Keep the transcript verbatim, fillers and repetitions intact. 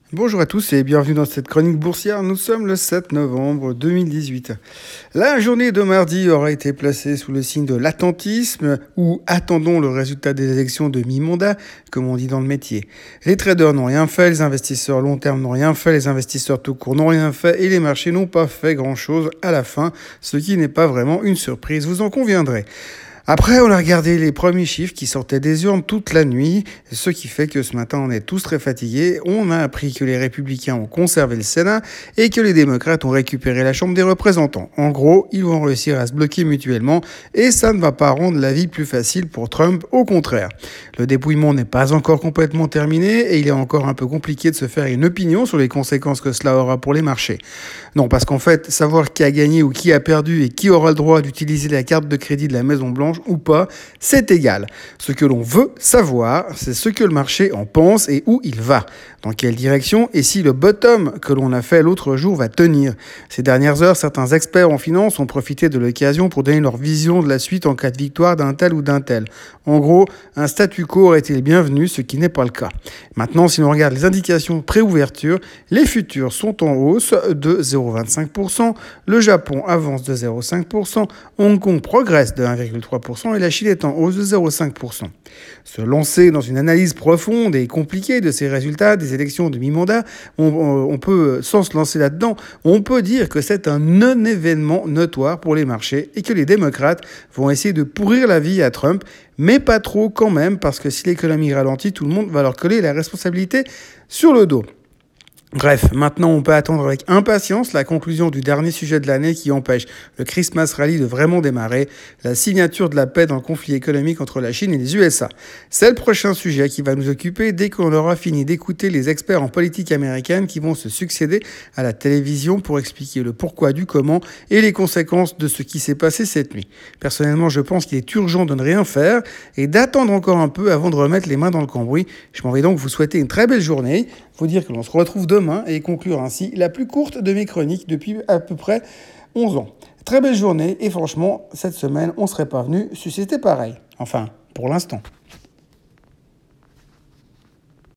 Bonjour à tous et bienvenue dans cette chronique boursière. Nous sommes le sept novembre deux mille dix-huit. La journée de mardi aura été placée sous le signe de l'attentisme ou attendons le résultat des élections de mi-mandat, comme on dit dans le métier. Les traders n'ont rien fait, les investisseurs long terme n'ont rien fait, les investisseurs tout court n'ont rien fait et les marchés n'ont pas fait grand-chose à la fin, ce qui n'est pas vraiment une surprise, vous en conviendrez. Après, on a regardé les premiers chiffres qui sortaient des urnes toute la nuit, ce qui fait que ce matin, on est tous très fatigués. On a appris que les républicains ont conservé le Sénat et que les démocrates ont récupéré la Chambre des représentants. En gros, ils vont réussir à se bloquer mutuellement et ça ne va pas rendre la vie plus facile pour Trump, au contraire. Le dépouillement n'est pas encore complètement terminé et il est encore un peu compliqué de se faire une opinion sur les conséquences que cela aura pour les marchés. Non, parce qu'en fait, savoir qui a gagné ou qui a perdu et qui aura le droit d'utiliser la carte de crédit de la Maison-Blanche ou pas, c'est égal. Ce que l'on veut savoir, c'est ce que le marché en pense et où il va, dans quelle direction et si le bottom que l'on a fait l'autre jour va tenir. Ces dernières heures, certains experts en finance ont profité de l'occasion pour donner leur vision de la suite en cas de victoire d'un tel ou d'un tel. En gros, un statu quo aurait été le bienvenu, ce qui n'est pas le cas. Maintenant, si l'on regarde les indications pré-ouverture, les futurs sont en hausse de zéro virgule vingt-cinq pour cent, le Japon avance de zéro virgule cinq pour cent, Hong Kong progresse de un virgule trois pour cent et la Chine est en hausse de zéro virgule cinq pour cent. Se lancer dans une analyse profonde et compliquée de ces résultats des élections de mi-mandat, on, on peut, sans se lancer là-dedans, on peut dire que c'est un non-événement notoire pour les marchés et que les démocrates vont essayer de pourrir la vie à Trump, mais pas trop quand même, parce que si l'économie ralentit, tout le monde va leur coller la responsabilité sur le dos. Bref, maintenant on peut attendre avec impatience la conclusion du dernier sujet de l'année qui empêche le Christmas Rally de vraiment démarrer, la signature de la paix dans le conflit économique entre la Chine et les U S A. C'est le prochain sujet qui va nous occuper dès qu'on aura fini d'écouter les experts en politique américaine qui vont se succéder à la télévision pour expliquer le pourquoi du comment et les conséquences de ce qui s'est passé cette nuit. Personnellement, je pense qu'il est urgent de ne rien faire et d'attendre encore un peu avant de remettre les mains dans le cambouis. Je m'en vais donc vous souhaiter une très belle journée, vous dire que l'on se retrouve demain et conclure ainsi la plus courte de mes chroniques depuis à peu près onze ans. Très belle journée et franchement, cette semaine, on serait pas venu si c'était pareil. Enfin, pour l'instant.